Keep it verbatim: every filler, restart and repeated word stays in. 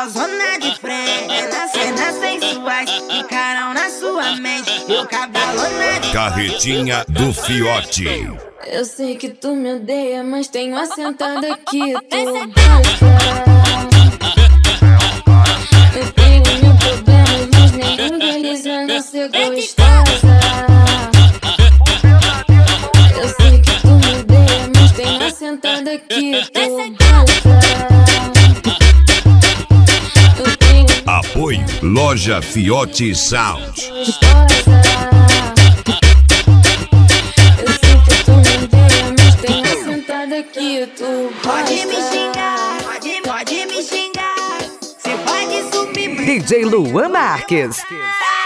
gostosona de frente, nas cenas sensuais, ficarão na sua mente. Meu cabelona de Carretinha do Fiote. Eu sei que tu me odeia, mas tenho assentada aqui, tu gosta. Eu tenho mil problemas, mas nenhum deles é não ser gostosa. Eu sei que tu me odeia, mas tenho assentada aqui, tu gosta. Eu tenho Apoio Loja Fiote Sound. gostosa. Eu sei que tu me odeia, mas tenho assentada aqui, tu pode me gosta. xingar, pode, pode me xingar. Cê pode subir, D J Luan Marques. tá